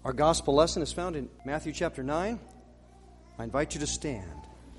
Our gospel lesson is found in Matthew chapter 9. I invite you to stand.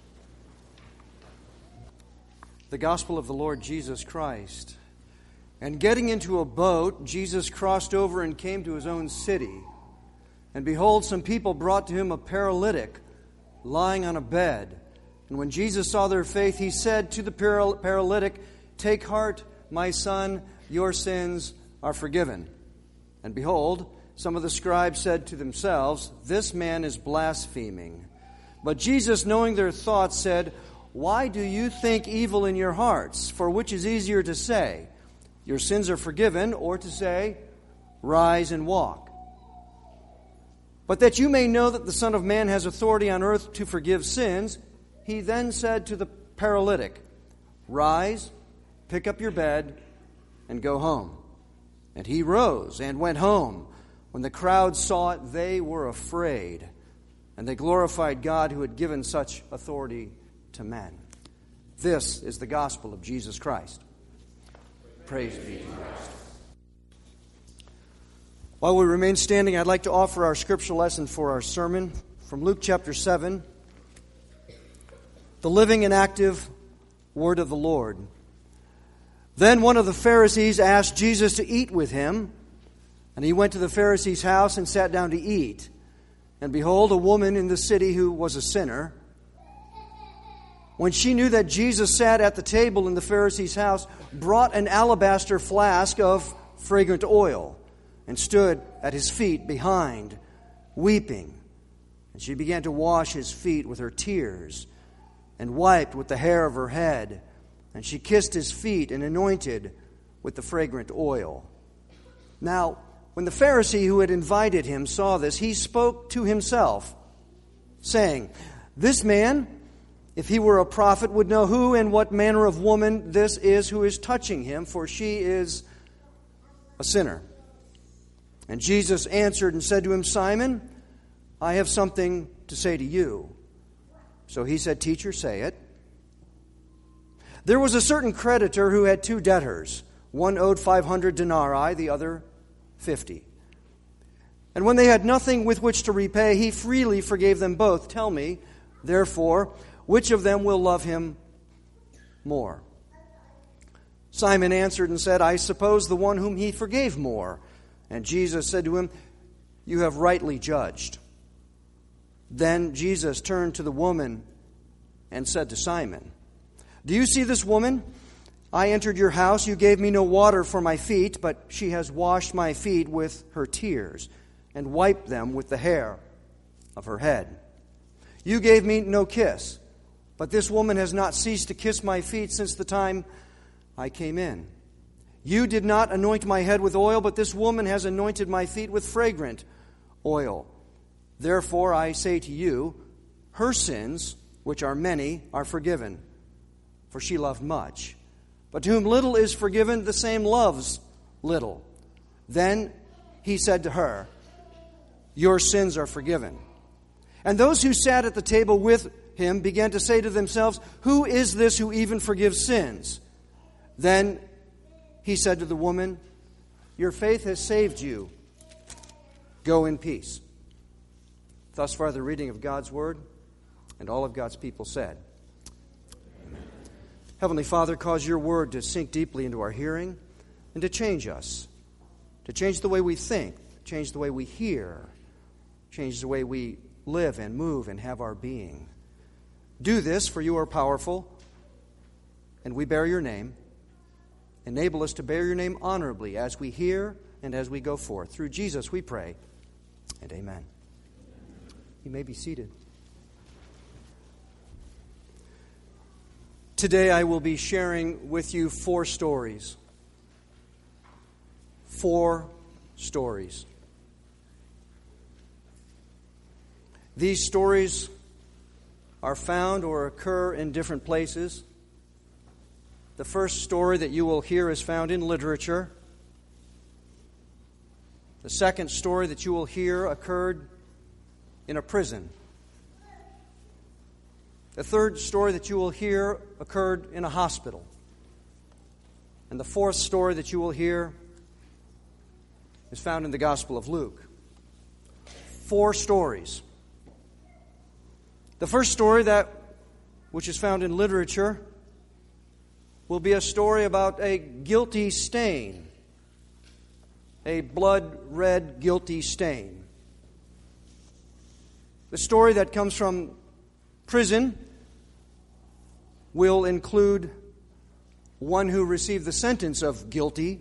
The gospel of the Lord Jesus Christ. And getting into a boat, Jesus crossed over and came to his own city. And behold, some people brought to him a paralytic lying on a bed. And when Jesus saw their faith, he said to the paralytic, "Take heart, my son, your sins are forgiven." And behold, some of the scribes said to themselves, "This man is blaspheming." But Jesus, knowing their thoughts, said, "Why do you think evil in your hearts? For which is easier to say, 'Your sins are forgiven,' or to say, 'Rise and walk'? But that you may know that the Son of Man has authority on earth to forgive sins," he then said to the paralytic, "Rise, pick up your bed, and go home." And he rose and went home. When the crowd saw it, they were afraid, and they glorified God who had given such authority to men. This is the gospel of Jesus Christ. Praise be to Christ. While we remain standing, I'd like to offer our scriptural lesson for our sermon from Luke chapter 7, the living and active word of the Lord. Then one of the Pharisees asked Jesus to eat with him, and he went to the Pharisee's house and sat down to eat. And behold, a woman in the city who was a sinner, when she knew that Jesus sat at the table in the Pharisee's house, brought an alabaster flask of fragrant oil and stood at his feet behind, weeping. And she began to wash his feet with her tears and wiped with the hair of her head. And she kissed his feet and anointed with the fragrant oil. Now, when the Pharisee who had invited him saw this, he spoke to himself, saying, "This man, if he were a prophet, would know who and what manner of woman this is who is touching him, for she is a sinner." And Jesus answered and said to him, "Simon, I have something to say to you." So he said, "Teacher, say it." There was a certain creditor who had two debtors. One owed 500 denarii, the other 50. And when they had nothing with which to repay, he freely forgave them both. Tell me, therefore, which of them will love him more? Simon answered and said, "I suppose the one whom he forgave more." And Jesus said to him, "You have rightly judged." Then Jesus turned to the woman and said to Simon, "Do you see this woman? I entered your house. You gave me no water for my feet, but she has washed my feet with her tears and wiped them with the hair of her head. You gave me no kiss, but this woman has not ceased to kiss my feet since the time I came in. You did not anoint my head with oil, but this woman has anointed my feet with fragrant oil. Therefore I say to you, her sins, which are many, are forgiven, for she loved much. But to whom little is forgiven, the same loves little." Then he said to her, "Your sins are forgiven." And those who sat at the table with him began to say to themselves, "Who is this who even forgives sins?" Then he said to the woman, "Your faith has saved you. Go in peace." Thus far the reading of God's word, and all of God's people said, Heavenly Father, cause your word to sink deeply into our hearing and to change us, to change the way we think, change the way we hear, change the way we live and move and have our being. Do this, for you are powerful, and we bear your name. Enable us to bear your name honorably as we hear and as we go forth. Through Jesus we pray, and amen. You may be seated. Today I will be sharing with you 4 stories. 4 stories. These stories are found or occur in different places. The first story that you will hear is found in literature. The second story that you will hear occurred in a prison. The third story that you will hear occurred in a hospital. And the fourth story that you will hear is found in the Gospel of Luke. 4 stories. The first story, that which is found in literature, will be a story about a guilty stain, a blood-red guilty stain. The story that comes from prison will include one who received the sentence of guilty,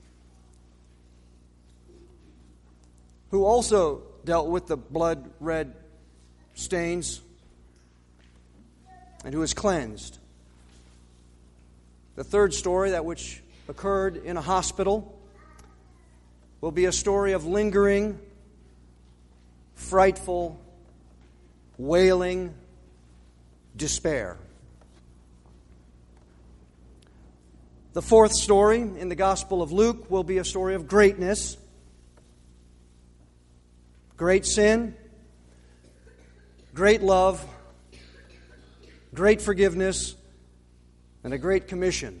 who also dealt with the blood-red stains and who is cleansed. The third story, that which occurred in a hospital, will be a story of lingering, frightful, wailing despair. The fourth story in the Gospel of Luke will be a story of greatness, great sin, great love, great forgiveness, and a great commission.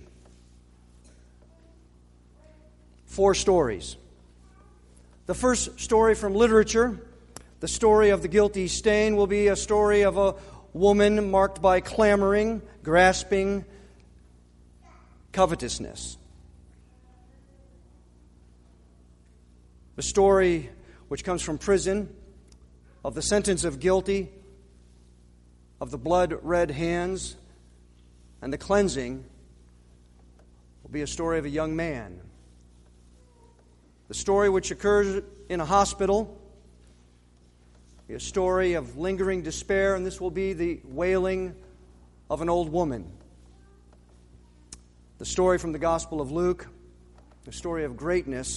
4 stories. The first story from literature, the story of the guilty stain, will be a story of a woman marked by clamoring, grasping, covetousness. The story which comes from prison, of the sentence of guilty, of the blood-red hands, and the cleansing, will be a story of a young man. The story which occurs in a hospital will be a story of lingering despair, and this will be the wailing of an old woman. The story from the Gospel of Luke, the story of greatness,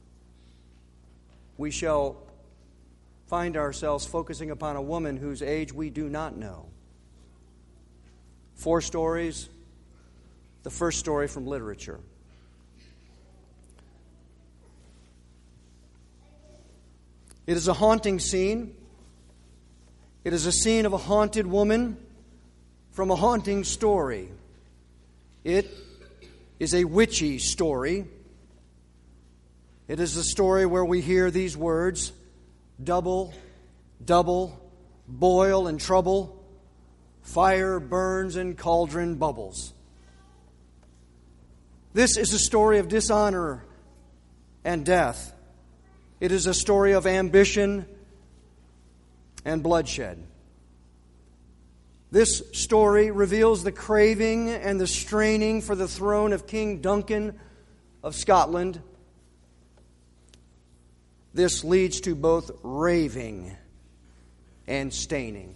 we shall find ourselves focusing upon a woman whose age we do not know. 4 stories, the first story from literature. It is a haunting scene. It is a scene of a haunted woman from a haunting story. It is a witchy story. It is a story where we hear these words, double, double, boil and trouble, fire burns and cauldron bubbles. This is a story of dishonor and death. It is a story of ambition and bloodshed. This story reveals the craving and the straining for the throne of King Duncan of Scotland. This leads to both raving and staining.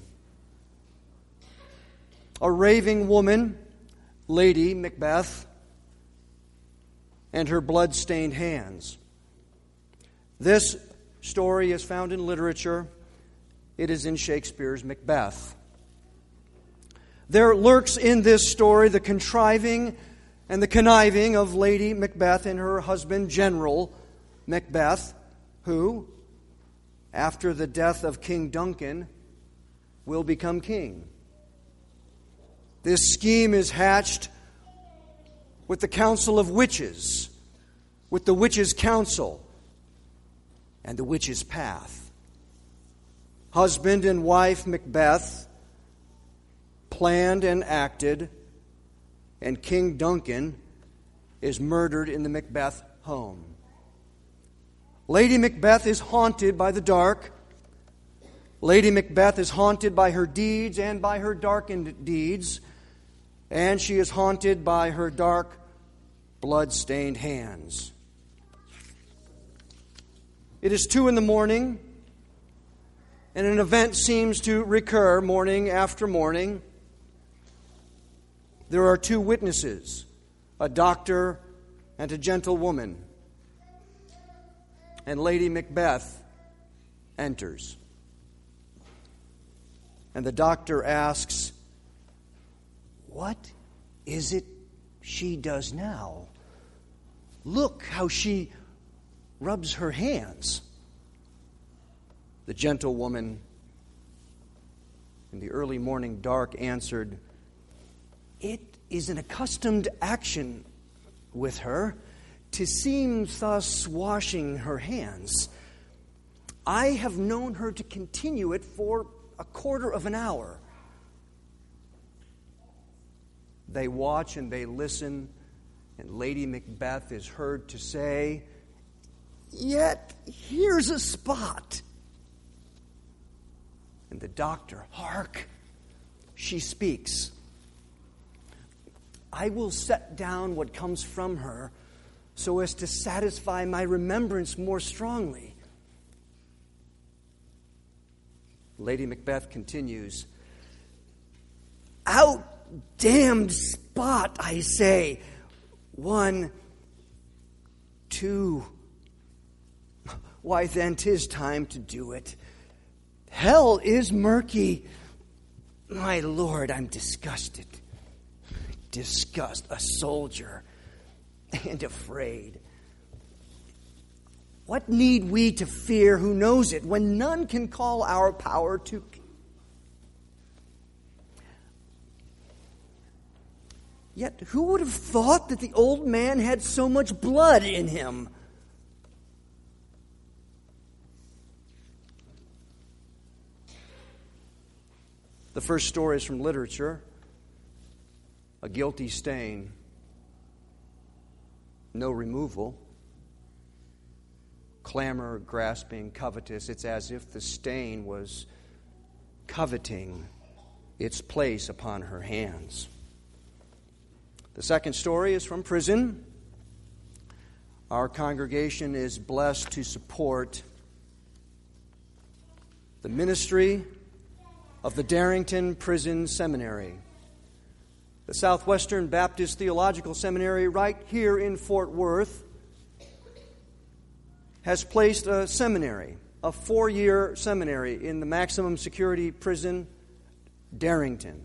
A raving woman, Lady Macbeth, and her blood-stained hands. This story is found in literature. It is in Shakespeare's Macbeth. There lurks in this story the contriving and the conniving of Lady Macbeth and her husband, General Macbeth, who, after the death of King Duncan, will become king. This scheme is hatched with the council of witches, with the witches' council, and the witches' path. Husband and wife Macbeth planned and acted, and King Duncan is murdered in the Macbeth home. Lady Macbeth is haunted by the dark. Lady Macbeth is haunted by her deeds and by her darkened deeds, and she is haunted by her dark, blood-stained hands. It is 2 a.m, and an event seems to recur morning after morning. There are 2 witnesses, a doctor and a gentlewoman. And Lady Macbeth enters. And the doctor asks, "What is it she does now? Look how she rubs her hands." The gentlewoman in the early morning dark answered, "It is an accustomed action with her to seem thus washing her hands. I have known her to continue it for a quarter of an hour. They watch and they listen, and Lady Macbeth is heard to say, "Yet here's a spot." And the doctor, "Hark!" She speaks. "I will set down what comes from her so as to satisfy my remembrance more strongly." Lady Macbeth continues, "Out, damned spot, I say. 1, 2. Why, then 'tis time to do it. Hell is murky. My lord, I'm disgusted. Disgust, a soldier, and afraid. What need we to fear who knows it, when none can call our power to..." Yet who would have thought that the old man had so much blood in him? The first story is from literature. A guilty stain, no removal. Clamor, grasping, covetous. It's as if the stain was coveting its place upon her hands. The second story is from prison. Our congregation is blessed to support the ministry of the Darrington Prison Seminary. The Southwestern Baptist Theological Seminary, right here in Fort Worth, has placed a seminary, a 4-year seminary in the maximum security prison, Darrington.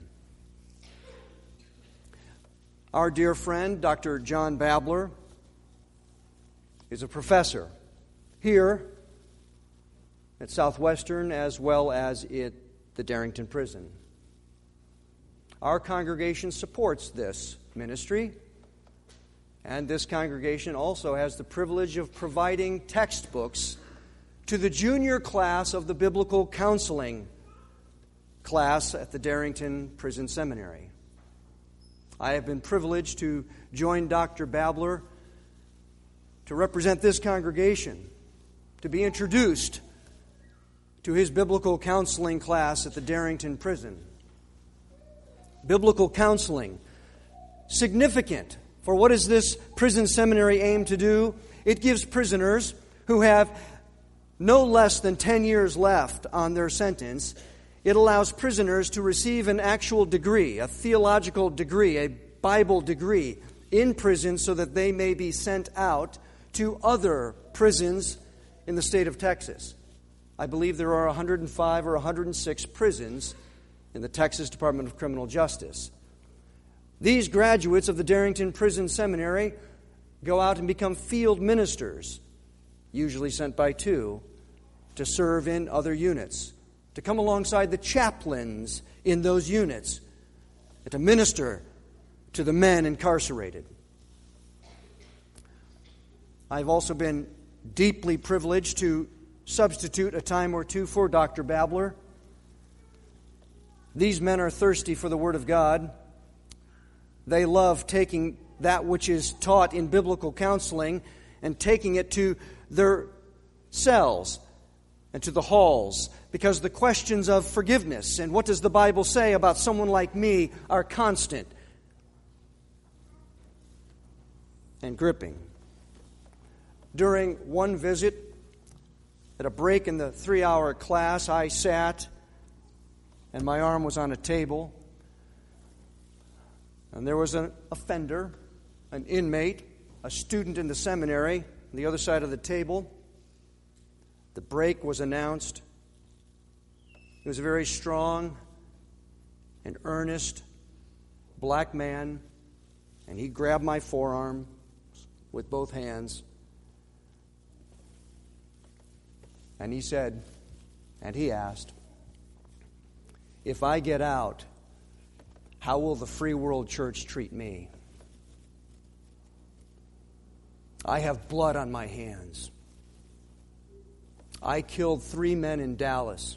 Our dear friend, Dr. John Babler, is a professor here at Southwestern as well as at the Darrington Prison. Our congregation supports this ministry, and this congregation also has the privilege of providing textbooks to the junior class of the biblical counseling class at the Darrington Prison Seminary. I have been privileged to join Dr. Babler to represent this congregation, to be introduced to his biblical counseling class at the Darrington Prison. Biblical counseling, significant for what does this prison seminary aim to do? It gives prisoners who have no less than 10 years left on their sentence, it allows prisoners to receive an actual degree, a theological degree, a Bible degree in prison so that they may be sent out to other prisons in the state of Texas. I believe there are 105 or 106 prisons in the Texas Department of Criminal Justice. These graduates of the Darrington Prison Seminary go out and become field ministers, usually sent by 2, to serve in other units, to come alongside the chaplains in those units, and to minister to the men incarcerated. I've also been deeply privileged to substitute a time or two for Dr. Babler. These men are thirsty for the Word of God. They love taking that which is taught in biblical counseling and taking it to their cells and to the halls, because the questions of forgiveness and what does the Bible say about someone like me are constant and gripping. During one visit, at a break in the 3-hour class, I sat and my arm was on a table, and there was an offender, an inmate, a student in the seminary on the other side of the table. The break was announced. He was a very strong and earnest black man, and he grabbed my forearm with both hands, and he said, and he asked, "If I get out, how will the Free World Church treat me? I have blood on my hands. I killed 3 men in Dallas.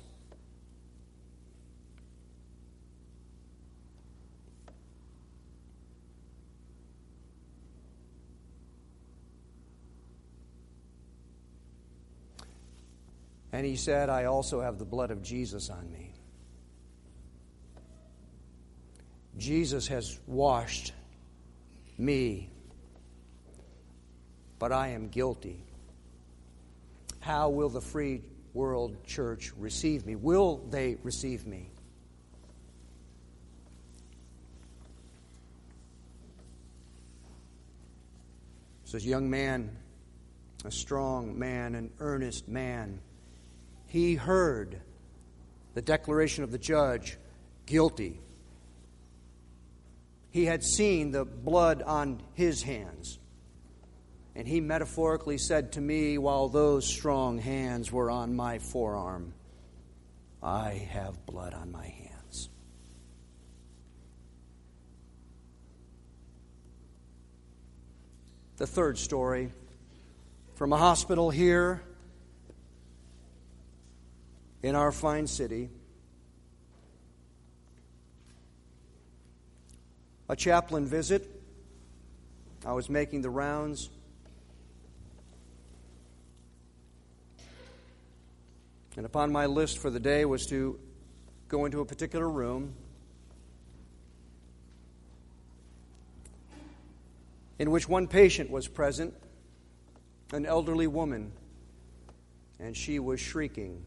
And he said, I also have the blood of Jesus on me. Jesus has washed me, but I am guilty. How will the Free World Church receive me? Will they receive me? So this young man, a strong man, an earnest man, he heard the declaration of the judge, guilty. He had seen the blood on his hands. And he metaphorically said to me, while those strong hands were on my forearm, I have blood on my hands. The third story, from a hospital here in our fine city. A chaplain visit. I was making the rounds. And upon my list for the day was to go into a particular room in which one patient was present, an elderly woman, and she was shrieking.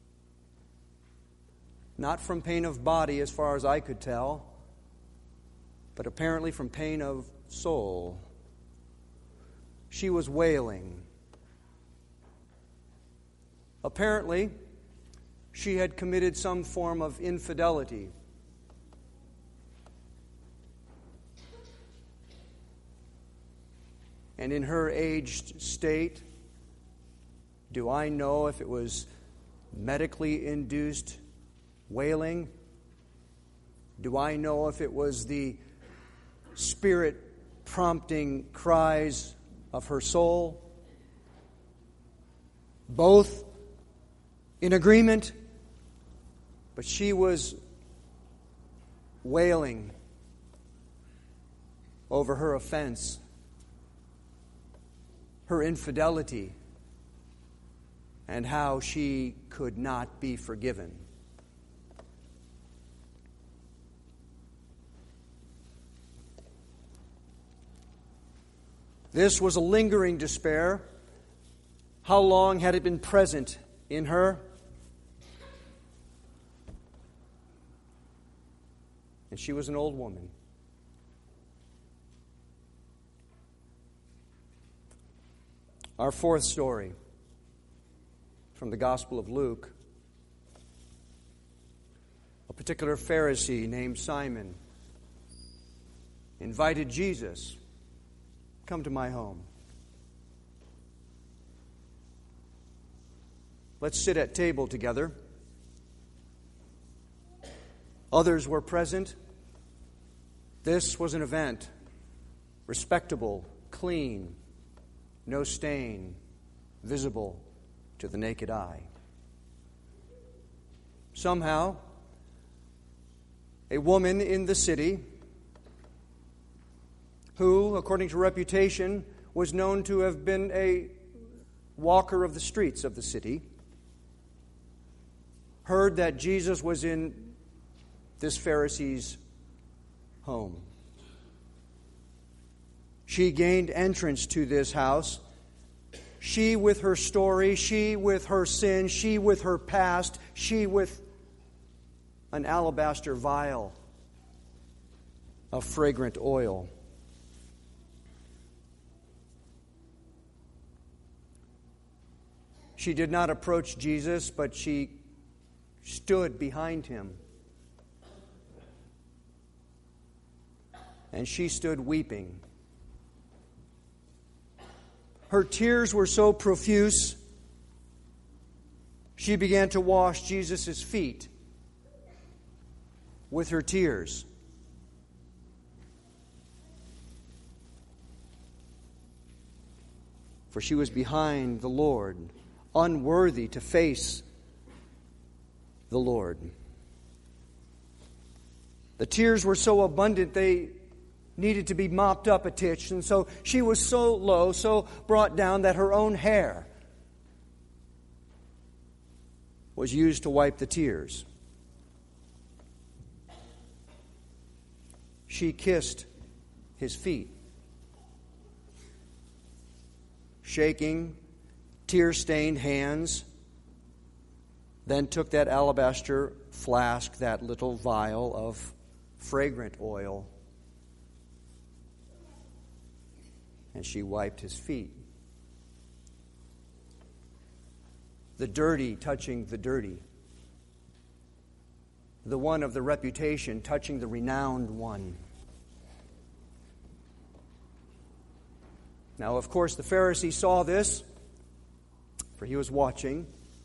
Not from pain of body, as far as I could tell, but apparently from pain of soul. She was wailing. Apparently, she had committed some form of infidelity. And in her aged state, do I know if it was medically induced wailing? Do I know if it was the Spirit prompting cries of her soul? Both in agreement, but she was wailing over her offense, her infidelity, and how she could not be forgiven. This was a lingering despair. How long had it been present in her? And she was an old woman. Our fourth story from the Gospel of Luke. A particular Pharisee named Simon invited Jesus, "Come to my home. Let's sit at table together." Others were present. This was an event, respectable, clean, no stain, visible to the naked eye. Somehow, a woman in the city who, according to reputation, was known to have been a walker of the streets of the city, heard that Jesus was in this Pharisee's home. She gained entrance to this house. She with her story, she with her sin, she with her past, she with an alabaster vial of fragrant oil. She did not approach Jesus, but she stood behind him. And she stood weeping. Her tears were so profuse, she began to wash Jesus' feet with her tears. For she was behind the Lord, unworthy to face the Lord. The tears were so abundant they needed to be mopped up a titch, and so she was so low, so brought down that her own hair was used to wipe the tears. She kissed his feet, shaking tear-stained hands, then took that alabaster flask, that little vial of fragrant oil, and she wiped his feet. The dirty touching the dirty. The one of the reputation touching the renowned one. Now, of course, the Pharisee saw this, for he was watching.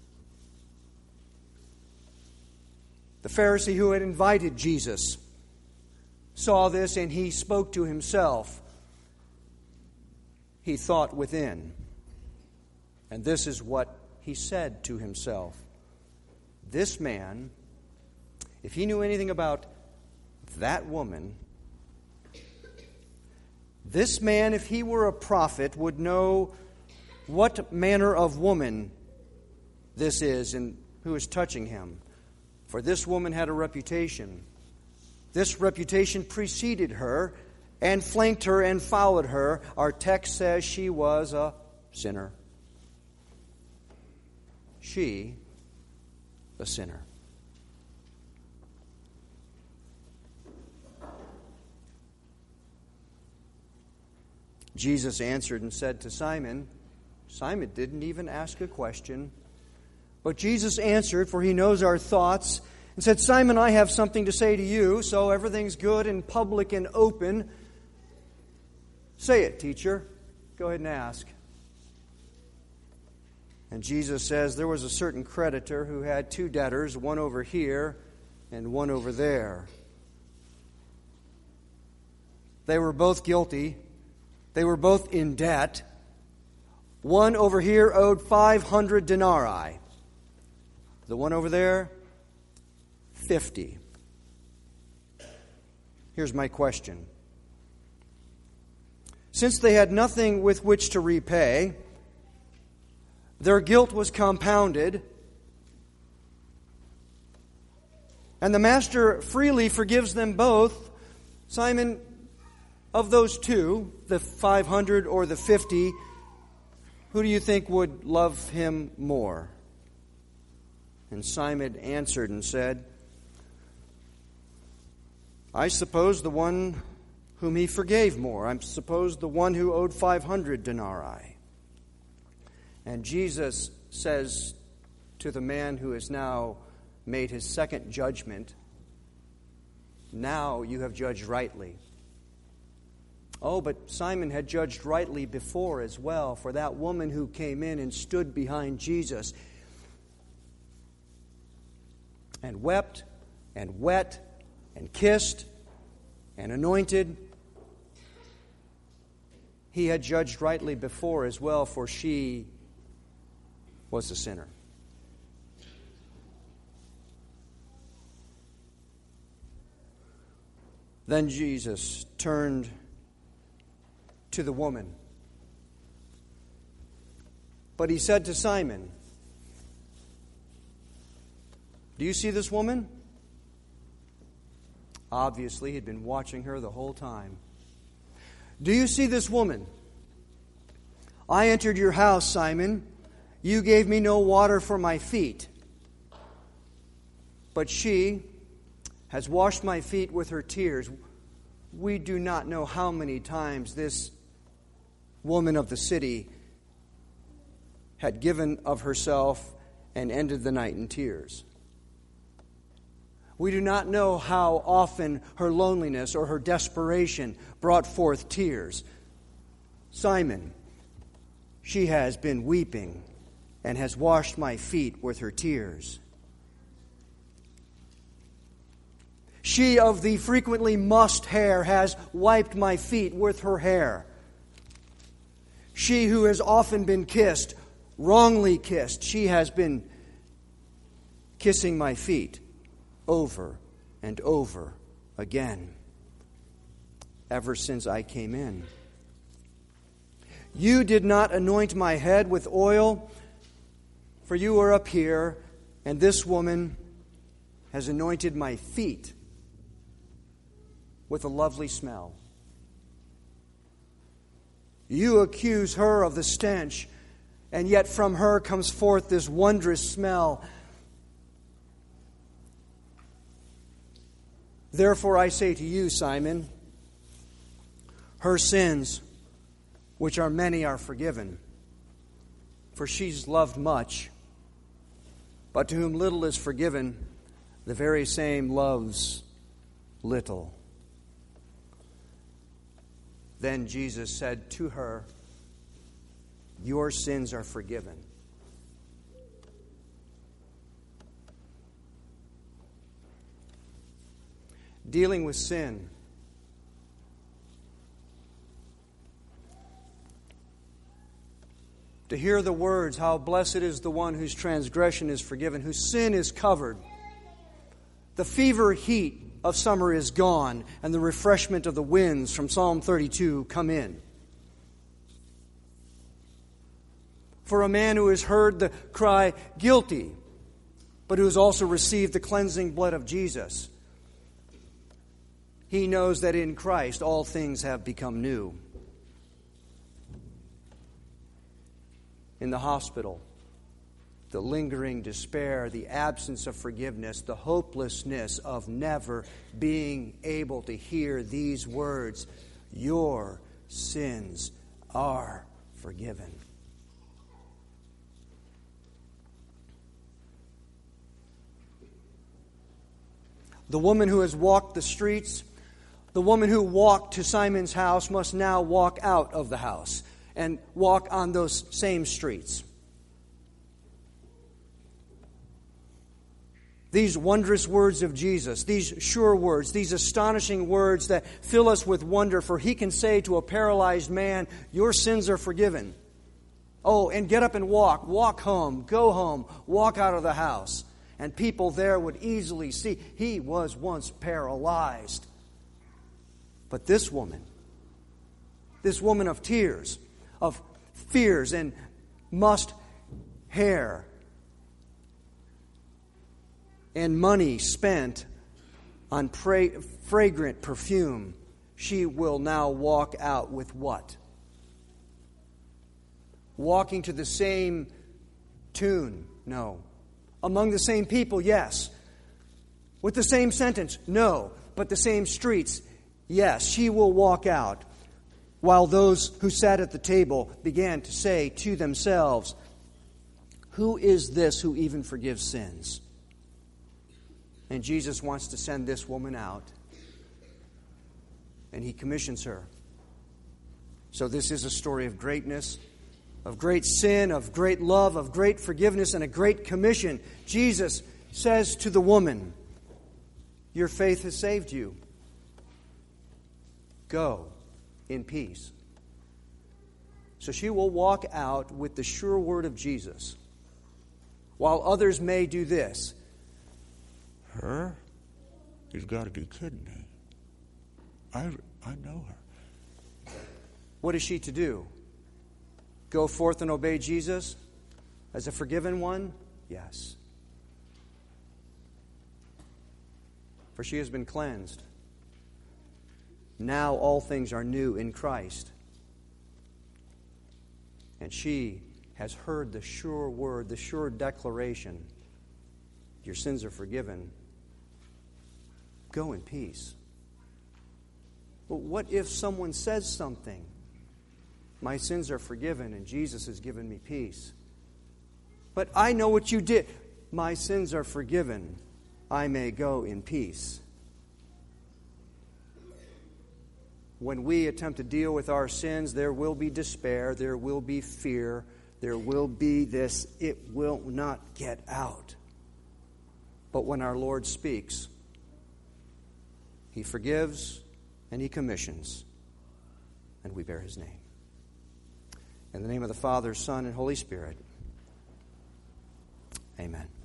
The Pharisee who had invited Jesus saw this, and he spoke to himself. He thought within. And this is what he said to himself. This man, if he knew anything about that woman, this man, if he were a prophet, would know what manner of woman this is and who is touching him. For this woman had a reputation. This reputation preceded her and flanked her and followed her. Our text says she was a sinner. She, the sinner. Jesus answered and said to Simon, Simon didn't even ask a question, but Jesus answered, for he knows our thoughts, and said, Simon, I have something to say to you, so everything's good and public and open. Say it, teacher. Go ahead and ask. And Jesus says, there was a certain creditor who had two debtors, one over here and one over there. They were both guilty. They were both in debt. One over here owed 500 denarii. The one over there, 50. Here's my question. Since they had nothing with which to repay, their guilt was compounded, and the master freely forgives them both. Simon, of those two, the 500 or the 50, who do you think would love him more? And Simon answered and said, I suppose the one whom he forgave more. I suppose the one who owed 500 denarii. And Jesus says to the man who has now made his second judgment, now you have judged rightly. Oh, but Simon had judged rightly before as well, for that woman who came in and stood behind Jesus and wept and wet and kissed and anointed, he had judged rightly before as well, for she was a sinner. Then Jesus turned to the woman. But he said to Simon, do you see this woman? Obviously, he'd been watching her the whole time. Do you see this woman? I entered your house, Simon. You gave me no water for my feet. But she has washed my feet with her tears. We do not know how many times this woman of the city had given of herself and ended the night in tears. We do not know how often her loneliness or her desperation brought forth tears. Simon, she has been weeping and has washed my feet with her tears. She of the frequently mussed hair has wiped my feet with her hair. She who has often been kissed wrongly kissed. She has been kissing my feet over and over again ever since I came in. You did not anoint my head with oil, for you were up here, and this woman has anointed my feet with a lovely smell. You accuse her of the stench, and yet from her comes forth this wondrous smell. Therefore I say to you, Simon, her sins, which are many, are forgiven. For she's loved much, but to whom little is forgiven, the very same loves little. Then Jesus said to her, your sins are forgiven. Dealing with sin. To hear the words, how blessed is the one whose transgression is forgiven, whose sin is covered. The fever heat of summer is gone, and the refreshment of the winds from Psalm 32 come in. For a man who has heard the cry, guilty, but who has also received the cleansing blood of Jesus, he knows that in Christ all things have become new. In the hospital, the lingering despair, the absence of forgiveness, the hopelessness of never being able to hear these words, your sins are forgiven. The woman who has walked the streets, the woman who walked to Simon's house must now walk out of the house and walk on those same streets. These wondrous words of Jesus, these sure words, these astonishing words that fill us with wonder, for he can say to a paralyzed man, your sins are forgiven. Oh, and get up and walk home, go home, walk out of the house. And people there would easily see he was once paralyzed. But this woman of tears, of fears and mussed hair, and money spent on fragrant perfume, she will now walk out with what? Walking to the same tune? No. Among the same people? Yes. With the same sentence? No. But the same streets? Yes. She will walk out, while those who sat at the table began to say to themselves, who is this who even forgives sins? And Jesus wants to send this woman out. And he commissions her. So this is a story of greatness, of great sin, of great love, of great forgiveness, and a great commission. Jesus says to the woman, your faith has saved you. Go in peace. So she will walk out with the sure word of Jesus, while others may do this. Her? You've got to be kidding me. I know her. What is she to do? Go forth and obey Jesus as a forgiven one? Yes. For she has been cleansed. Now all things are new in Christ. And she has heard the sure word, the sure declaration. Your sins are forgiven. Go in peace. But what if someone says something? My sins are forgiven and Jesus has given me peace. But I know what you did. My sins are forgiven. I may go in peace. When we attempt to deal with our sins, there will be despair, there will be fear, there will be this, it will not get out. But when our Lord speaks, He forgives and He commissions, and we bear His name. In the name of the Father, Son, and Holy Spirit. Amen.